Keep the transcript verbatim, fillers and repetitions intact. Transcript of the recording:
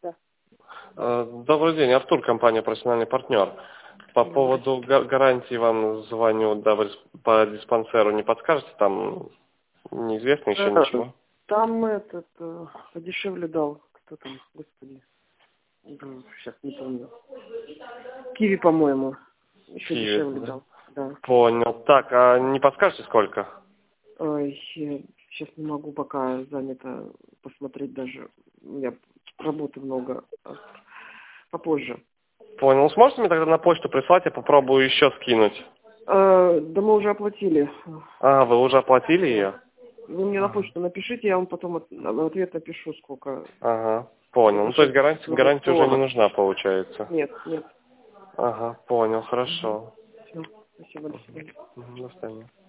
Да. Э, Добрый день, Артур, компания «Профессиональный партнер». По поводу га- гарантии вам звоню, да, вы по диспансеру не подскажете, там неизвестно еще Да, ничего? там этот э, подешевле дал. Кто там, господи. Да, сейчас не помню. Киви, по-моему. Еще Киви, дешевле да? дал. Да. Понял. Так, а не подскажете сколько? Ой, я сейчас не могу, пока занята посмотреть даже. У меня работы много. А попозже. Понял. Сможете мне тогда на почту прислать, я попробую еще скинуть? Э, да мы уже оплатили. А, вы уже оплатили ее? Вы мне на почту напишите, я вам потом от- на ответ напишу, сколько. Ага, понял. Ну, то Потому есть гарантия, много гарантия уже не долларов. нужна, получается? Нет, нет. Ага, понял, Угу. хорошо. Все. Спасибо, до свидания. Мгм, до свидания.